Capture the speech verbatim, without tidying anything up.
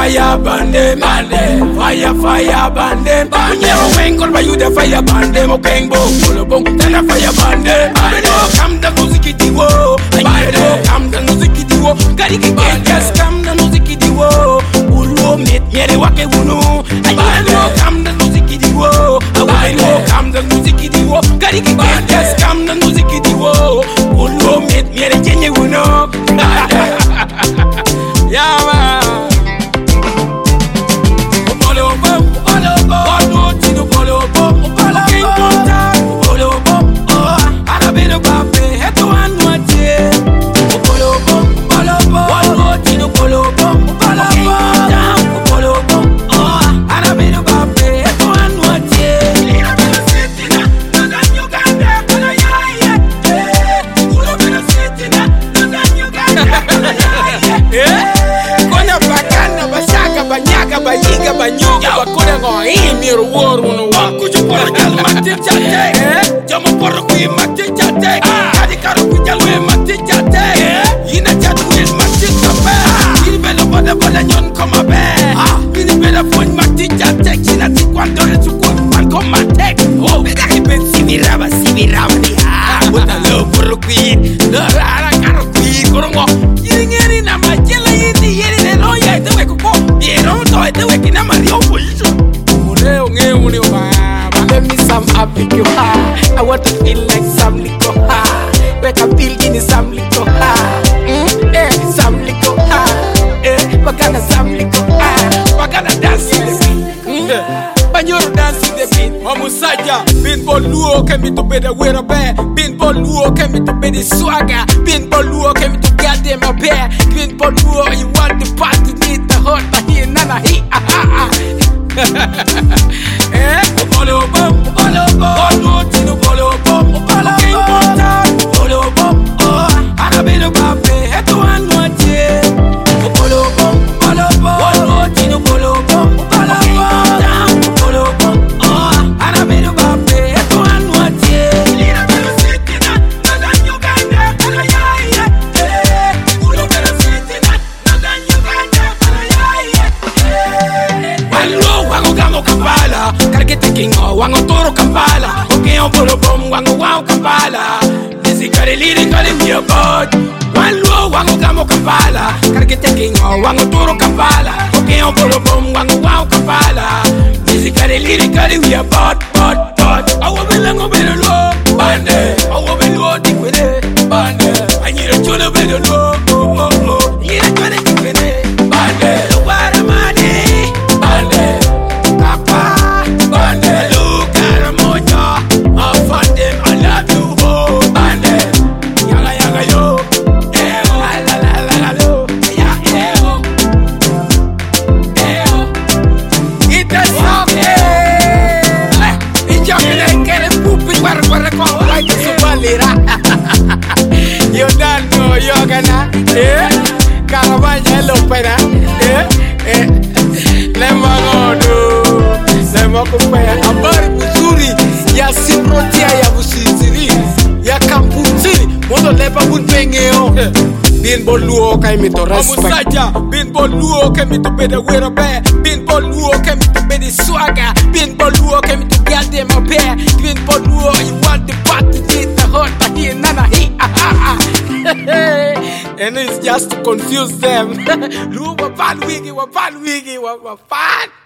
fire bande bande, fire fire bande. Unyewa wengol ba you the fire bande mo kengbo. Bolo bong tena fire bande. Bando kam da muziki diwo, bando kam da muziki diwo. Gari ki just kam da muziki diwo. Ulo met mere wake wunu. Bando kam da muziki diwo, bando kam da muziki diwo. Gari ki just kam da muziki diwo. Ulo met mere jenye wunu. Yeah man. Bayiga banyuga bakora ngo imiro woru no wakujo por gal mate chate jamo por ku mate chate kadi karo ku jalwe mate chate ina chatu es mate kape ini belo boda boda nyon koma be ini belo fon mate chate kina ti quanto le su con con mate oh bega ki ben simiraba simiraba ni ha boda lo por ku do ara karo ku korongo yingeri na majela yini yeri ne no ya te ko ko yero to te we na mario position mureo nge uni baba let me some abiku ha I want to feel like some liquor ha wake up feel in some liquor ha mm eh some liquor ha eh bagana some liquor ha bagana dance in the beat mm banyoro dance in the beat omusaja bin boluo kemi to be the wear bear bin boluo kemi to be the swagger bin boluo kemi to get them up here bin boluo you want the party need the hot here nana he ah ah eh bolo bom bolo bom bolo tino bolo bom bolo bolo bom oh arabino babe eto anu aje bolo bom bolo bom bolo tino bolo bom bolo bolo bom oh arabino babe eto anu aje lira belo sitina nada nyuganda ala yaya eh ulo belo sitina nada nyuganda ala yaya eh wallo wango gamo Kampala kargete kingo wango toro Kampala okay on bolo bom wango wow Kampala Kare liri kare mia bot Wallo wango gamo Kampala kargete kingo wango toro Kampala okay on bolo bom wango wow Kampala Nisi kare liri kare mia bot bot bot awo belango belolo bande awo belo dikwene bande anyira chola belolo oh oh oh nyira chola dikwene bande lo wara mane bande papa bande lo karamoja afande I love you oh bande yaga yaga yo eh oh la la la la lo ya eh oh eh oh ita soke inja kele kele pupi war war ko like subalira yo dando yo gana eh caravana lo pera eh eh le magodo le makupea habari mzuri ya simrotia ya busiziri ya kamputiri modo lepa bunpengeo bin boluo kai mito respect omusaja bin boluo kai mito bede wera be bin boluo kai mito bede swagger bin boluo kai mito get them up here bin boluo you want the party need the hot here nana he ah ah and it's just to confuse them lu wa pan wigi wa pan wigi wa wa pan